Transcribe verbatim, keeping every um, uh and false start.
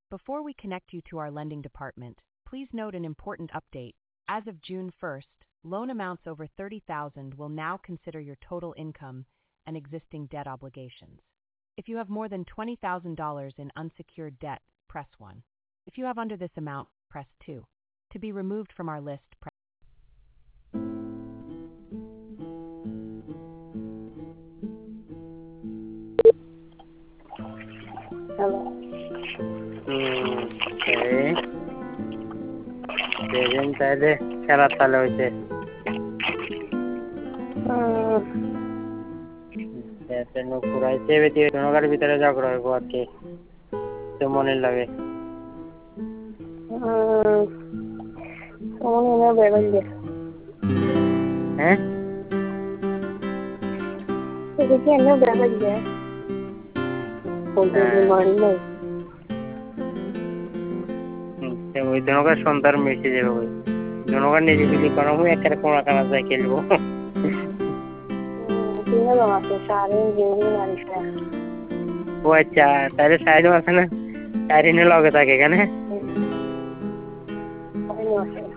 Before we connect you to our lending department, please note an important update. As of June first, loan amounts over thirty thousand dollars will now consider your total income and existing debt obligations. If you have more than twenty thousand dollars in unsecured debt, press one. If you have under this amount, press two. To be removed from our list, press Hello. Okay. Seven তাহলে খেলা তাহলে হইছে এতে no পুরাইছে বেটি নগর ভিতরে ঝগড়া হইব আর কি তো মনে লাগে মনে না বেরোবে হ্যাঁ এটা কি না বেরোবে বলতে মারি না তে ওই নগর সুন্দর মেসেজ হবে নগর নিরিবিলি করা হয় একটা কোনা কানা যায় খেলবো তিন বাবা সারে গেলি মারিছে ও আচ্ছা তাহলে সাইডে আছে না সাইডে লগে থাকে কেন